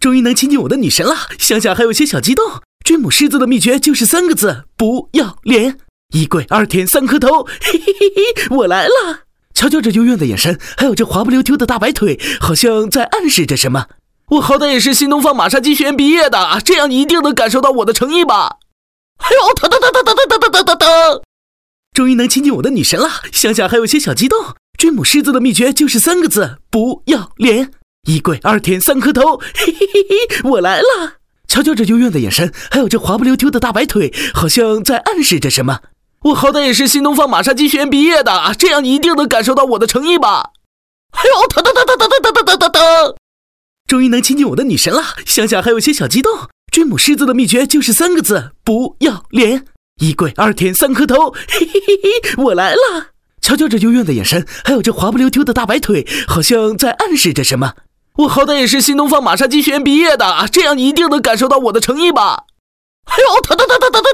终于能亲近我的女神了，想想还有些小激动。追母狮子的秘诀就是3个字：不要脸。1跪2舔3磕头，嘿嘿嘿嘿，我来了。瞧瞧这幽怨的眼神，还有这滑不溜丢的大白腿，好像在暗示着什么。我好歹也是新东方马杀鸡学院毕业的，这样你一定能感受到我的诚意吧？哎呦，疼疼疼疼疼疼疼疼疼疼！终于能亲近我的女神了，想想还有些小激动。追母狮子的秘诀就是3个字：不要脸。1跪2舔3磕头，嘿嘿嘿嘿，我来了。瞧瞧这幽怨的眼神，还有这滑不溜丢的大白腿，好像在暗示着什么。我好歹也是新东方马杀鸡学院毕业的，这样你一定能感受到我的诚意吧？哎呦，疼疼疼疼疼疼疼疼疼疼！终于能亲近我的女神了，想想还有些小激动。追母狮子的秘诀就是3个字：不要脸。1跪2舔3磕头，嘿嘿嘿嘿，我来了。瞧瞧这幽怨的眼神，还有这滑不溜丢的大白腿，好像在暗示着什么。我好歹也是新东方马杀鸡学院毕业的，这样你一定能感受到我的诚意吧？哎呦，疼疼疼疼疼